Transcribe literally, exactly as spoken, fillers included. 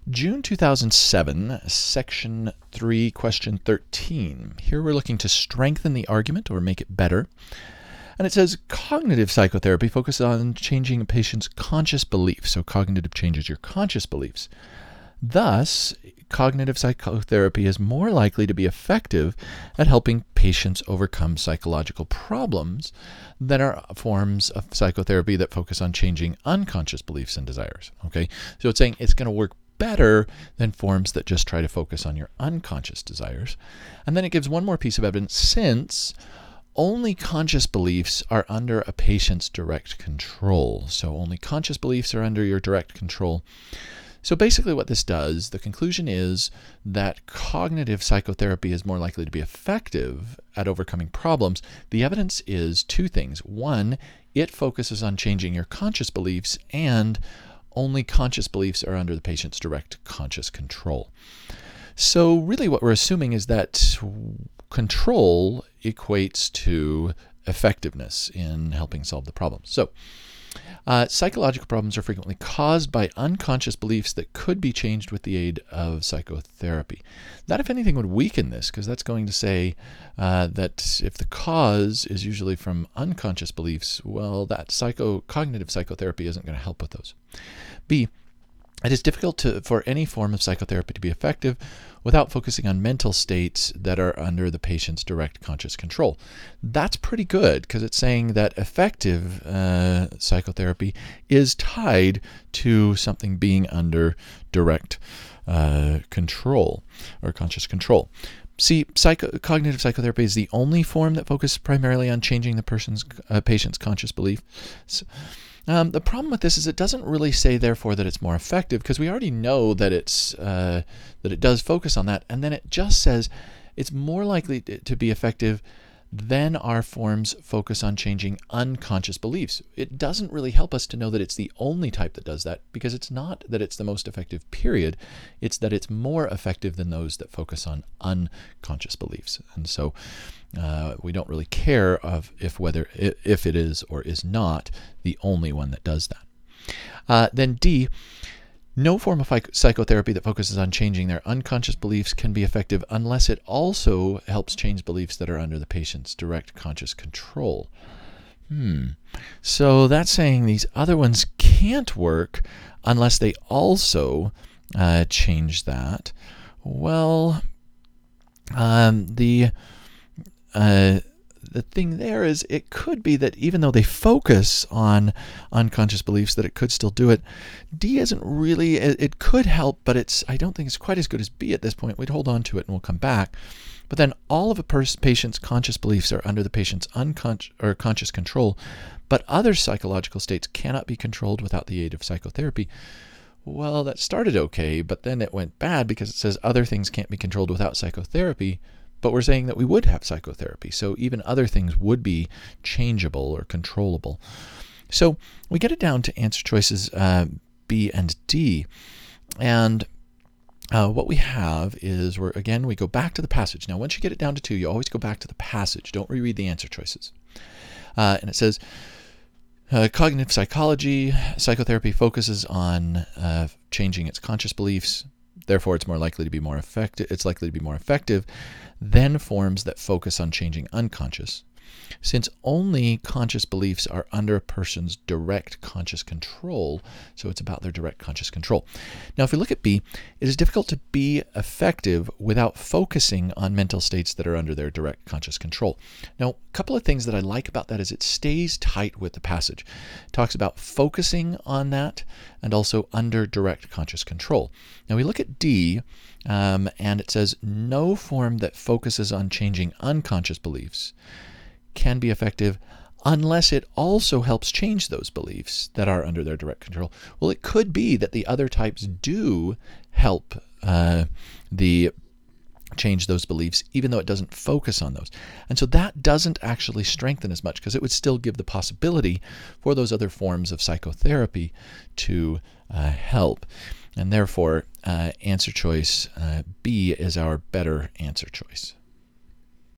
June two thousand seven, Section three, Question thirteen. Here we're looking to strengthen the argument or make it better. And it says cognitive psychotherapy focuses on changing a patient's conscious beliefs. So cognitive changes your conscious beliefs. Thus, cognitive psychotherapy is more likely to be effective at helping patients overcome psychological problems than are forms of psychotherapy that focus on changing unconscious beliefs and desires. Okay, so it's saying it's going to work better than forms that just try to focus on your unconscious desires. And then it gives one more piece of evidence. Since only conscious beliefs are under a patient's direct control, so only conscious beliefs are under your direct control. So basically what this does, the conclusion is that cognitive psychotherapy is more likely to be effective at overcoming problems. The evidence is two things. One, it focuses on changing your conscious beliefs, and only conscious beliefs are under the patient's direct conscious control. So really what we're assuming is that control equates to effectiveness in helping solve the problem. So uh, psychological problems are frequently caused by unconscious beliefs that could be changed with the aid of psychotherapy. That, if anything, would weaken this, because that's going to say uh, that if the cause is usually from unconscious beliefs, well, that psycho cognitive psychotherapy isn't going to help with those. B, it is difficult to, for any form of psychotherapy to be effective without focusing on mental states that are under the patient's direct conscious control. That's pretty good, because it's saying that effective uh, psychotherapy is tied to something being under direct uh, control or conscious control. See, psycho- cognitive psychotherapy is the only form that focuses primarily on changing the person's uh, patient's conscious beliefs. Um, the problem with this is it doesn't really say, therefore, that it's more effective, because we already know that it's uh, that it does focus on that, and then it just says it's more likely to be effective than our forms focus on changing unconscious beliefs. It doesn't really help us to know that it's the only type that does that, because it's not that it's the most effective, period. It's that it's more effective than those that focus on unconscious beliefs. And so uh, we don't really care of if whether if it is or is not the only one that does that. Uh, then D, no form of psychotherapy that focuses on changing their unconscious beliefs can be effective unless it also helps change beliefs that are under the patient's direct conscious control. Hmm. So that's saying these other ones can't work unless they also uh, change that. Well, um, the uh, the thing there is it could be that even though they focus on unconscious beliefs, that it could still do it. D isn't really, it, it could help, but it's I don't think it's quite as good as B at this point. We'd hold on to it and we'll come back. But then all of a pers- patient's conscious beliefs are under the patient's unconscious or conscious control, but other psychological states cannot be controlled without the aid of psychotherapy. Well, that started okay, but then it went bad because it says other things can't be controlled without psychotherapy. But we're saying that we would have psychotherapy, so even other things would be changeable or controllable. So we get it down to answer choices uh, B and D. And uh, what we have is, we're, again, we go back to the passage. Now, once you get it down to two, you always go back to the passage. Don't reread the answer choices. Uh, and it says, uh, cognitive psychology, psychotherapy focuses on uh, changing its conscious beliefs. Therefore, it's more likely to be more effective. It's likely to be more effective than forms that focus on changing unconscious, since only conscious beliefs are under a person's direct conscious control. So it's about their direct conscious control. Now, if we look at B, it is difficult to be effective without focusing on mental states that are under their direct conscious control. Now, a couple of things that I like about that is it stays tight with the passage. It talks about focusing on that and also under direct conscious control. Now, we look at D, um, and it says no form that focuses on changing unconscious beliefs can be effective unless it also helps change those beliefs that are under their direct control. Well, it could be that the other types do help uh, the change those beliefs, even though it doesn't focus on those. And so that doesn't actually strengthen as much, because it would still give the possibility for those other forms of psychotherapy to uh, help. And therefore, uh, answer choice uh, B is our better answer choice.